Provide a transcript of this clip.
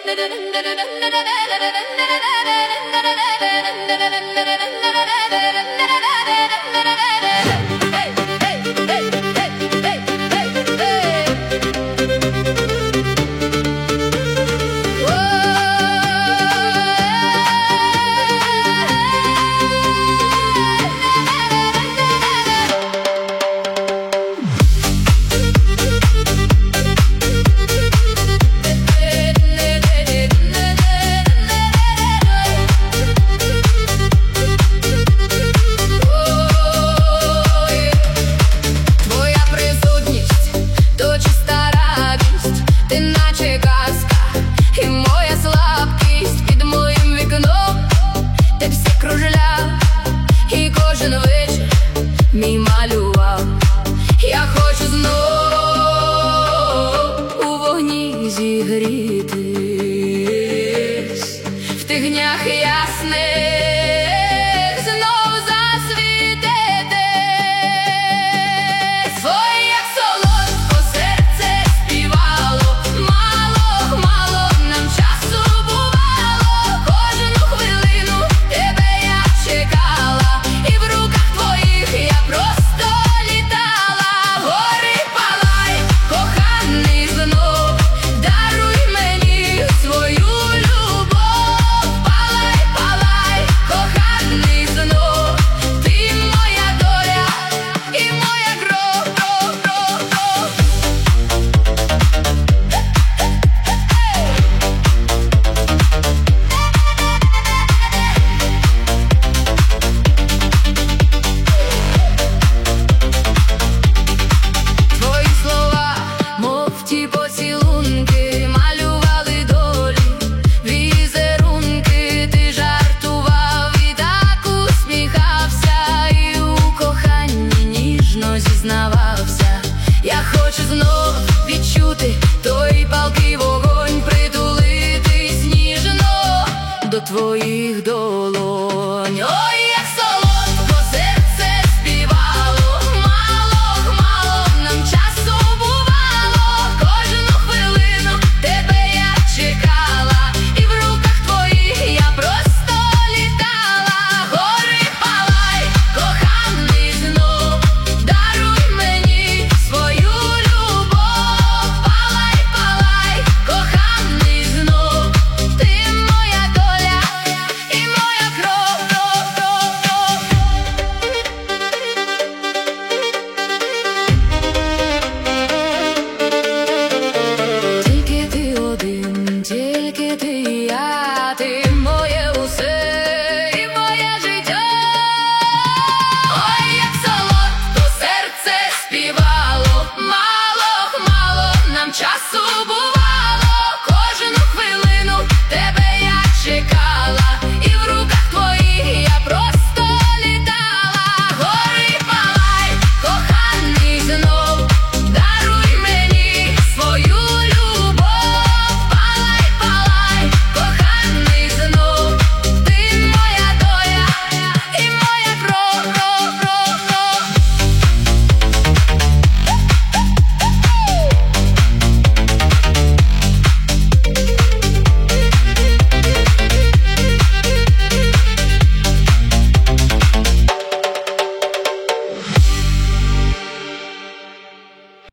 Мій малював, я хочу знов у вогні зігрітись, в тих днях ясних знов засвітитись. Ой, як солодко серце співало, мало нам часу бувало, кожну хвилину тебе я чекала, і в руках твоїх я просто літала. Гори палай, коханий знов, даруй мені свою любов. Палай, палай, коханий знов, ти моя доля і моя кров. Твої слова, мов ті поцілунки, малювали долі, візерунки. Ти жартував і так усміхався, і у коханні ніжно зізнавався. Я хочу знов відчути той палкий вогонь, притулитись ніжно до твоїх долонь. Ой, як солодко серце співало, мало нам часу бувало, кожну хвилину тебе я чекала, і в руках твоїх я просто літала. Гори палай, коханий знов, даруй мені свою любов. Палай, палай, коханий знов, ти моя доля і моя кров. Тільки ти один, тільки ти і я, ти моє усе і моє життя. Ой, як солодко серце співало, мало нам часу було.